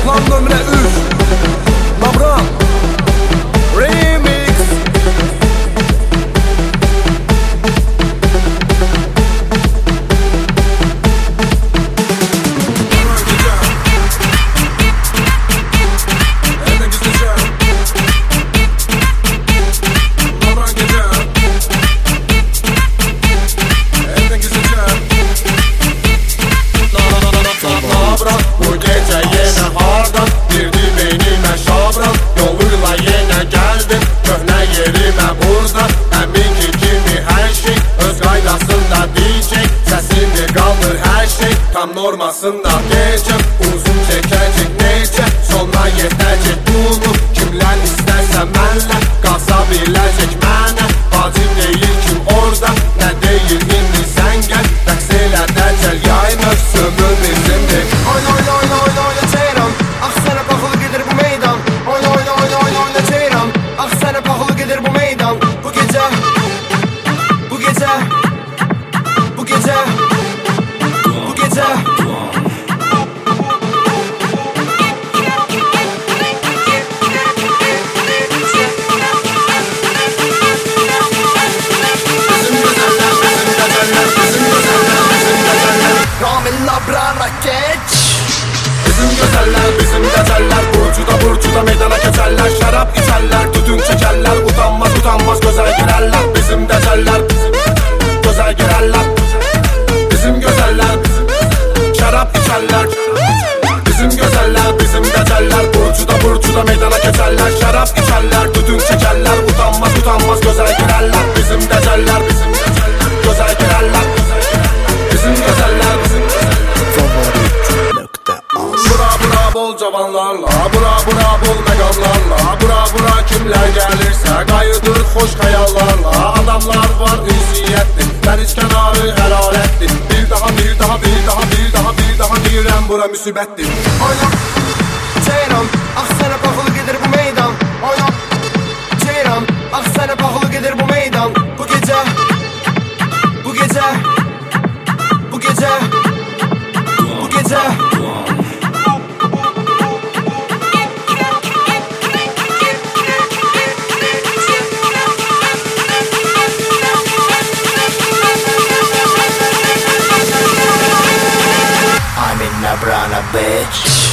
Plan nömrə 3 Labran Remix. Bu gece yine hardan girdi beynime şabran. Yoluyla yine geldim köhne yerime burada. Emin ki kimi her şey öz qaydasında diyecek. Sesini qaldır her şey tam normasında diyecek. Uzun çekecek nece sonuna yetecek bunu. Kimler isterse mənlə qalsa biləcek mənə. Vacib değil kim orada ne değil indi sen gel. Rəqs elə dəcəl yay mövsümü bizimdir. Oyna oyna oyna oyna oyna Ceyran. Ah sana pahalı gelir bu meydan. Oyna oyna oyna oyna oyna Ceyran. Ah sana pahalı gelir bu meydan. Bu gece Bu gece Bu gece Bu gece Ramin Labrana geç. Bizim gözeller, bizim geceller. Burcuda meydana geçerler. Şarap içerler, tütün çekerler. Utanmaz utanmaz gözel girerler. Bizim geceller, gözel girerler. Bizim gözeller, şarap içerler. Bizim gözeller, bizim geceller. Burcuda meydana geçerler. Şarap içerler, tütün çekerler. Utanmaz gözel girerler. Bizim geceller, gözel girerler. Bizim gözeller, Bura bol cavanlarla, bura bol meganlarla. Bura kimler gelirse qayıdır hoş xəyallarla. Adamlar var ünsiyetli, dəniz kənarı hərarətli. Bir daha deyirəm bura müsibətdir. Oyna Ceyran. Ah sana pahalı gelir bu meydan. Oyna Ceyran. Ah sana pahalı gelir bu meydan. Bu gece Bu gece Bu gece Bu gece I'm in Labrana, bitch.